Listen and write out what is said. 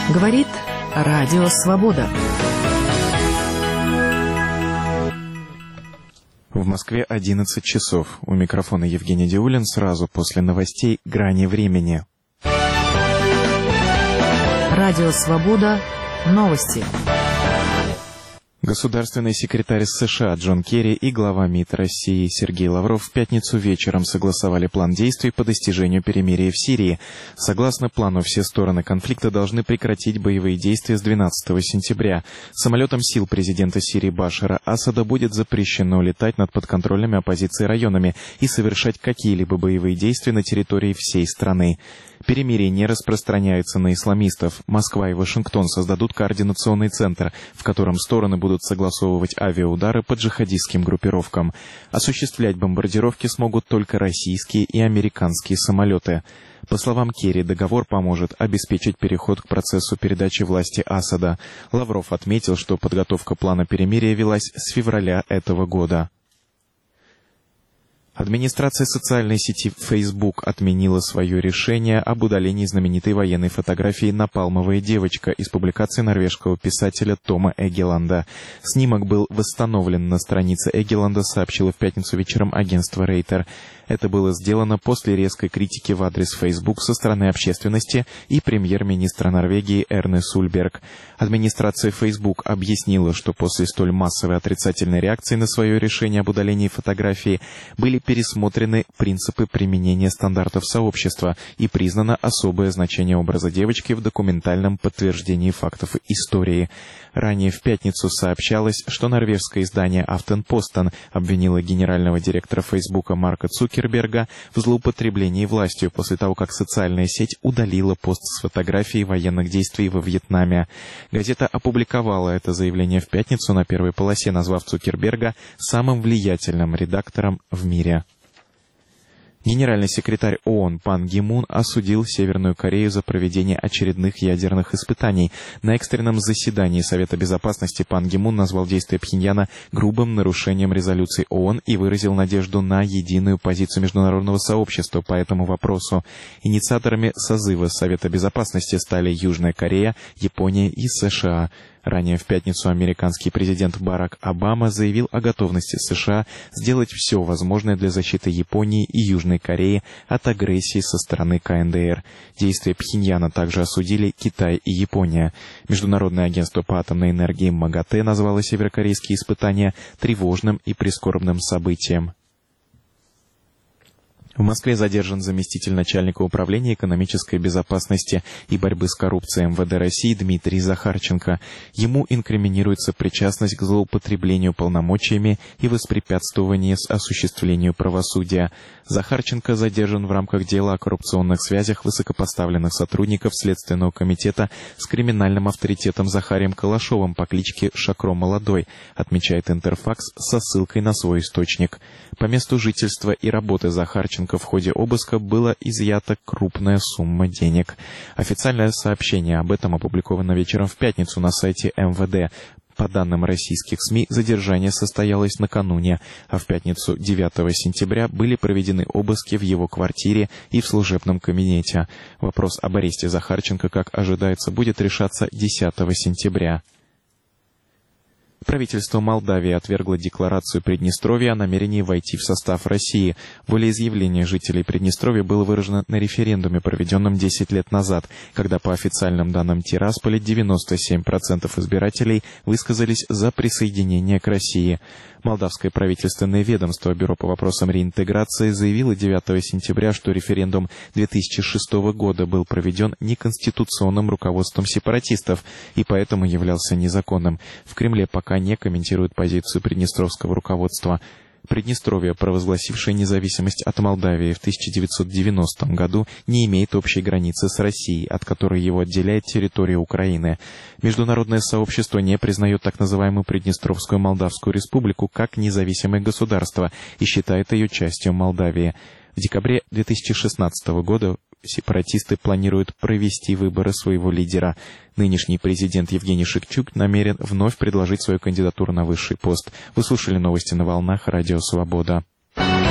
Говорит Радио Свобода. В Москве 11 часов. У микрофона Евгений Диулин. Сразу после новостей «Грани времени». Радио Свобода. Новости. Государственный секретарь США Джон Керри и глава МИД России Сергей Лавров в пятницу вечером согласовали план действий по достижению перемирия в Сирии. Согласно плану, все стороны конфликта должны прекратить боевые действия с 12 сентября. Самолетам сил президента Сирии Башара Асада будет запрещено летать над подконтрольными оппозиции районами и совершать какие-либо боевые действия на территории всей страны. Перемирие не распространяется на исламистов. Москва и Вашингтон создадут координационный центр, в котором стороны будут согласовывать авиаудары по джихадистским группировкам. Осуществлять бомбардировки смогут только российские и американские самолеты. По словам Керри, договор поможет обеспечить переход к процессу передачи власти Асада. Лавров отметил, что подготовка плана перемирия велась с февраля этого года. Администрация социальной сети Facebook отменила свое решение об удалении знаменитой военной фотографии «Напалмовая девочка» из публикации норвежского писателя Тома Эгеланда. Снимок был восстановлен на странице Эгеланда, сообщило в пятницу вечером агентство Рейтер. Это было сделано после резкой критики в адрес Facebook со стороны общественности и премьер-министра Норвегии Эрны Сульберг. Администрация Facebook объяснила, что после столь массовой отрицательной реакции на свое решение об удалении фотографии были пересмотрены принципы применения стандартов сообщества и признано особое значение образа девочки в документальном подтверждении фактов истории. Ранее в пятницу сообщалось, что норвежское издание Aftenposten обвинило генерального директора Фейсбука Марка Цукерберга в злоупотреблении властью после того, как социальная сеть удалила пост с фотографией военных действий во Вьетнаме. Газета опубликовала это заявление в пятницу на первой полосе, назвав Цукерберга самым влиятельным редактором в мире. Генеральный секретарь ООН Пан Ги Мун осудил Северную Корею за проведение очередных ядерных испытаний. На экстренном заседании Совета Безопасности Пан Ги Мун назвал действия Пхеньяна грубым нарушением резолюций ООН и выразил надежду на единую позицию международного сообщества по этому вопросу. Инициаторами созыва Совета Безопасности стали Южная Корея, Япония и США. Ранее в пятницу американский президент Барак Обама заявил о готовности США сделать все возможное для защиты Японии и Южной Кореи от агрессии со стороны КНДР. Действия Пхеньяна также осудили Китай и Япония. Международное агентство по атомной энергии МАГАТЭ назвало северокорейские испытания тревожным и прискорбным событием. В Москве задержан заместитель начальника управления экономической безопасности и борьбы с коррупцией МВД России Дмитрий Захарченко. Ему инкриминируется причастность к злоупотреблению полномочиями и воспрепятствованию осуществлению правосудия. Захарченко задержан в рамках дела о коррупционных связях высокопоставленных сотрудников Следственного комитета с криминальным авторитетом Захарием Калашовым по кличке Шакро Молодой, отмечает Интерфакс со ссылкой на свой источник. По месту жительства и работы Захарченко в ходе обыска была изъята крупная сумма денег. Официальное сообщение об этом опубликовано вечером в пятницу на сайте МВД. По данным российских СМИ, задержание состоялось накануне, а в пятницу 9 сентября были проведены обыски в его квартире и в служебном кабинете. Вопрос об аресте Захарченко, как ожидается, будет решаться 10 сентября. Правительство Молдавии отвергло декларацию Приднестровья о намерении войти в состав России. Волеизъявление жителей Приднестровья было выражено на референдуме, проведенном 10 лет назад, когда по официальным данным Тирасполя 97% избирателей высказались за присоединение к России. Молдавское правительственное ведомство Бюро по вопросам реинтеграции заявило 9 сентября, что референдум 2006 года был проведен неконституционным руководством сепаратистов и поэтому являлся незаконным. В Кремле пока не комментируют позицию приднестровского руководства. Приднестровье, провозгласившее независимость от Молдавии в 1990 году, не имеет общей границы с Россией, от которой его отделяет территория Украины. Международное сообщество не признает так называемую Приднестровскую Молдавскую республику как независимое государство и считает ее частью Молдавии. В декабре 2016 года сепаратисты планируют провести выборы своего лидера. Нынешний президент Евгений Шевчук намерен вновь предложить свою кандидатуру на высший пост. Вы слушали новости на волнах Радио Свобода.